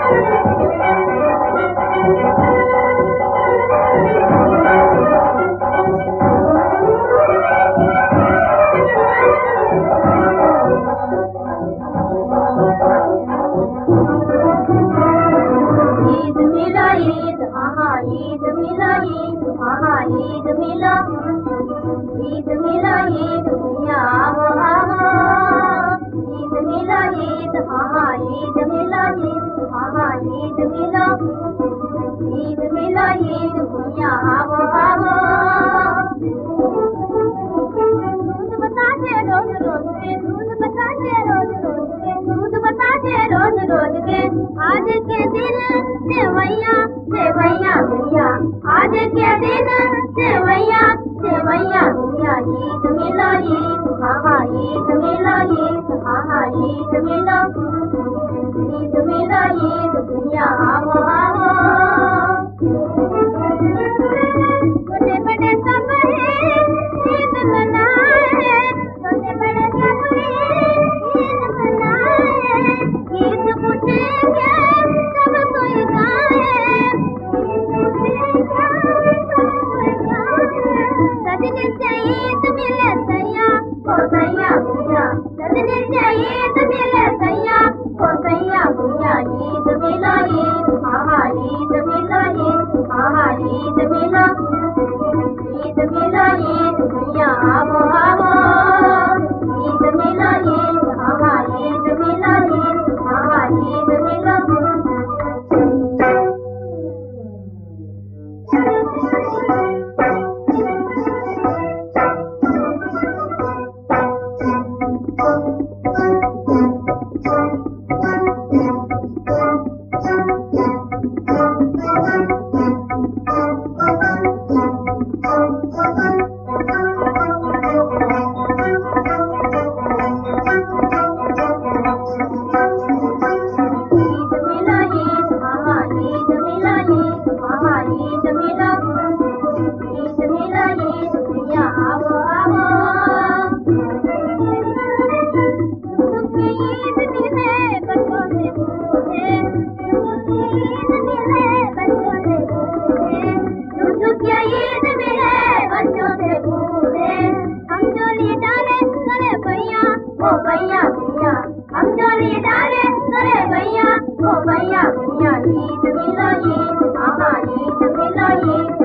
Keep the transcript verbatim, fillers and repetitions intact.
ईद आहा ईद मिला ईद आहा ईद मिला ईद मिला ईद भैया आवो आवो ईद मिला ईद आहा ईद मिला ईद आहा ईद मिला ईद मिला ईद भैया आवो आवो दूध बताते रोज रोज के दूध बताते रोज रोज के दूध बताते रोज रोज के आज के दिन सेवैया सेवैया भैया आज के दिन सेवैया सेवैया भैया ईद मिला ईद आहा ईद मिला ईद आहा ईद मिला ईद मिला ईद भैया आवो आवो छोटे बड़े सब है ईद मनाए छोटे बड़े सब है ईद मनाए गीत पूछेंगे सब कोई गाए सजने से ईद मिले सैया ओ सैया भैया सजने से ईद मिले सैया ओ सैया भैया ईद मिला ईद आहा ईद मिला ईद आहा ईद मिला ईद मिला ईद भैया आवो आवो ईद मिला ईद आहा ईद मिला ईद आहा ईद मिला भैया भैया हम जोली डाले करे भैया ओ भैया भैया ईद मिला ईद आहा ईद मिला ईद